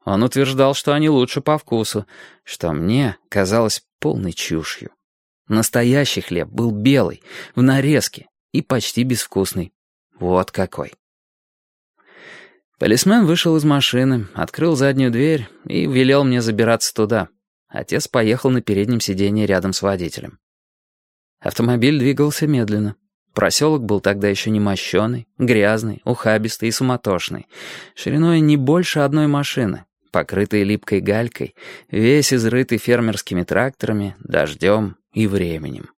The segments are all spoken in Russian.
Он утверждал, что они лучше по вкусу, что мне казалось полной чушью. Настоящий хлеб был белый, в нарезке и почти безвкусный. Вот какой. Полисмен вышел из машины, открыл заднюю дверь и велел мне забираться туда. Отец поехал на переднем сиденье рядом с водителем. Автомобиль двигался медленно. Проселок был тогда еще не мощеный, грязный, ухабистый и суматошный, шириной не больше одной машины, покрытый липкой галькой, весь изрытый фермерскими тракторами, дождем и временем.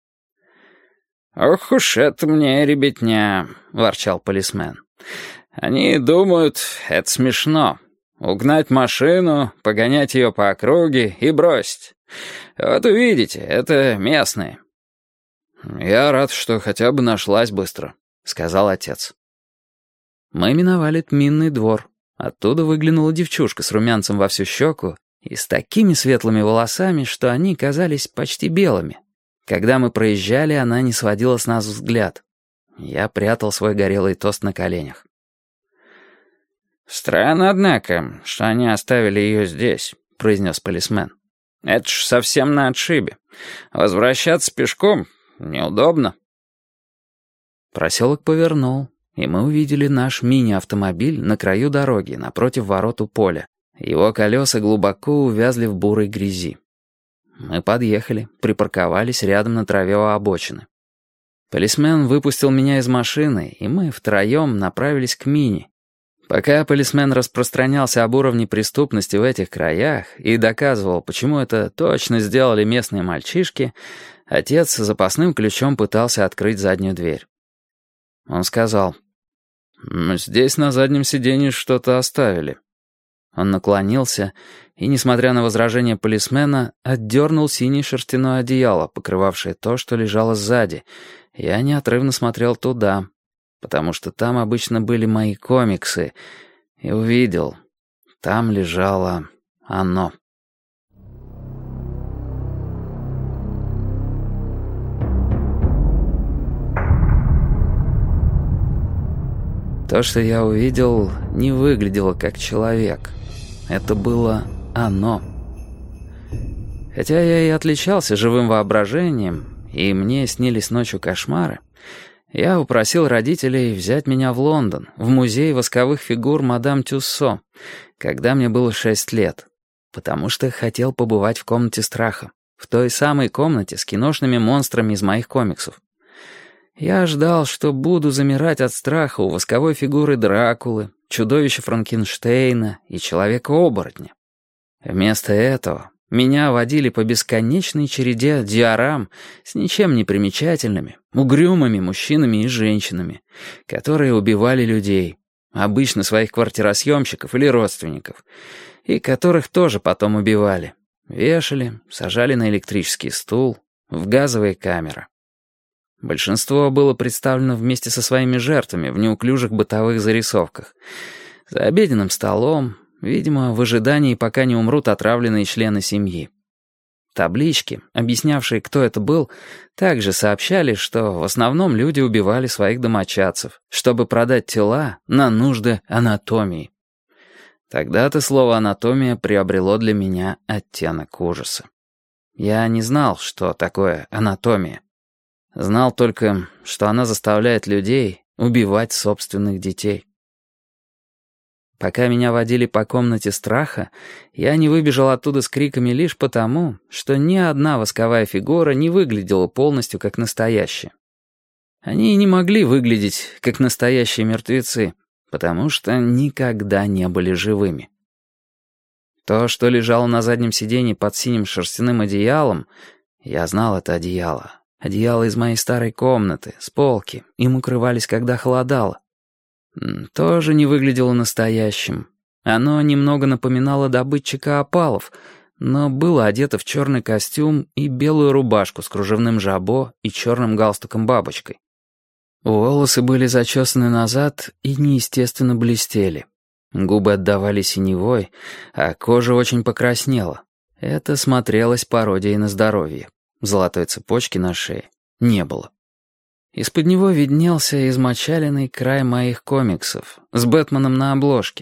«Ох уж это мне, ребятня!» — ворчал полисмен. «Они думают, это смешно. Угнать машину, погонять ее по округе и бросить. Вот увидите, это местные». «Я рад, что хотя бы нашлась быстро», — сказал отец. Мы миновали Тминный двор. Оттуда выглянула девчушка с румянцем во всю щеку и с такими светлыми волосами, что они казались почти белыми. Когда мы проезжали, она не сводила с нас взгляд. Я прятал свой горелый тост на коленях. «Странно, однако, что они оставили ее здесь», — произнес полисмен. «Это ж совсем на отшибе. Возвращаться пешком неудобно». Проселок повернул, и мы увидели наш мини-автомобиль на краю дороги, напротив ворот у поля. Его колеса глубоко увязли в бурой грязи. Мы подъехали, припарковались рядом на траве у обочины. Полисмен выпустил меня из машины, и мы втроем направились к мини. Пока полисмен распространялся об уровне преступности в этих краях и доказывал, почему это точно сделали местные мальчишки, отец запасным ключом пытался открыть заднюю дверь. Он сказал: «Здесь на заднем сиденье что-то оставили». Он наклонился и, несмотря на возражение полисмена, отдернул синее шерстяное одеяло, покрывавшее то, что лежало сзади. Я неотрывно смотрел туда, потому что там обычно были мои комиксы, и увидел, там лежало оно. То, что я увидел, не выглядело как человек. Это было оно. Хотя я и отличался живым воображением, и мне снились ночью кошмары, я упросил родителей взять меня в Лондон, в музей восковых фигур мадам Тюссо, когда мне было 6 лет, потому что хотел побывать в комнате страха, в той самой комнате с киношными монстрами из моих комиксов. Я ждал, что буду замирать от страха у восковой фигуры Дракулы, чудовища Франкенштейна и Человека-оборотня. Вместо этого меня водили по бесконечной череде диорам с ничем не примечательными, угрюмыми мужчинами и женщинами, которые убивали людей, обычно своих квартиросъемщиков или родственников, и которых тоже потом убивали, вешали, сажали на электрический стул, в газовые камеры. Большинство было представлено вместе со своими жертвами в неуклюжих бытовых зарисовках. За обеденным столом, видимо, в ожидании, пока не умрут отравленные члены семьи. Таблички, объяснявшие, кто это был, также сообщали, что в основном люди убивали своих домочадцев, чтобы продать тела на нужды анатомии. Тогда-то слово «анатомия» приобрело для меня оттенок ужаса. Я не знал, что такое анатомия. Знал только, что она заставляет людей убивать собственных детей. Пока меня водили по комнате страха, я не выбежал оттуда с криками лишь потому, что ни одна восковая фигура не выглядела полностью как настоящая. Они и не могли выглядеть как настоящие мертвецы, потому что никогда не были живыми. То, что лежало на заднем сиденье под синим шерстяным одеялом, я знал это одеяло. Одеяло из моей старой комнаты, с полки. Им укрывались, когда холодало. Тоже не выглядело настоящим. Оно немного напоминало добытчика опалов, но было одето в черный костюм и белую рубашку с кружевным жабо и черным галстуком-бабочкой. Волосы были зачесаны назад и неестественно блестели. Губы отдавали синевой, а кожа очень покраснела. Это смотрелось пародией на здоровье. Золотой цепочки на шее не было. Из-под него виднелся измочаленный край моих комиксов с Бэтменом на обложке,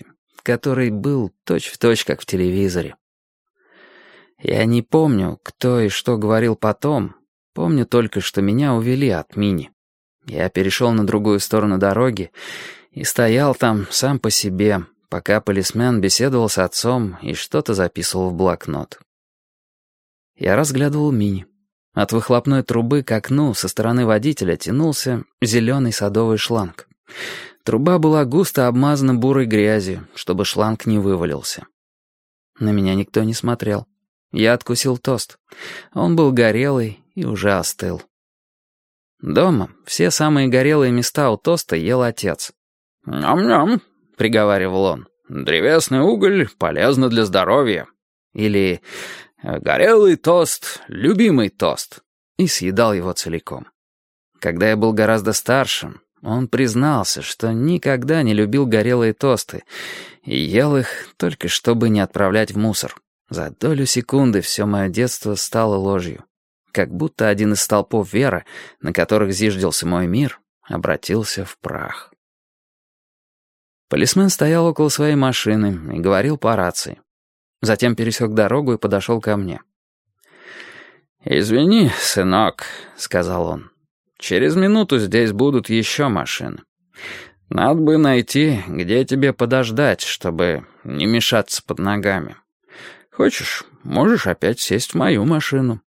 который был точь-в-точь, как в телевизоре. Я не помню, кто и что говорил потом. Помню только, что меня увели от Мини. Я перешел на другую сторону дороги и стоял там сам по себе, пока полисмен беседовал с отцом и что-то записывал в блокнот. Я разглядывал Мини. От выхлопной трубы к окну со стороны водителя тянулся зеленый садовый шланг. Труба была густо обмазана бурой грязью, чтобы шланг не вывалился. На меня никто не смотрел. Я откусил тост. Он был горелый и уже остыл. Дома все самые горелые места у тоста ел отец. «Ням-ням», — приговаривал он, — «древесный уголь полезно для здоровья». Или «горелый тост, любимый тост», и съедал его целиком. Когда я был гораздо старше, он признался, что никогда не любил горелые тосты и ел их только чтобы не отправлять в мусор. За долю секунды все мое детство стало ложью. Как будто один из столпов веры, на которых зиждился мой мир, обратился в прах. Полисмен стоял около своей машины и говорил по рации. Затем пересек дорогу и подошел ко мне. «Извини, сынок», — сказал он. «Через минуту здесь будут еще машины. Надо бы найти, где тебе подождать, чтобы не мешаться под ногами. Хочешь, можешь опять сесть в мою машину».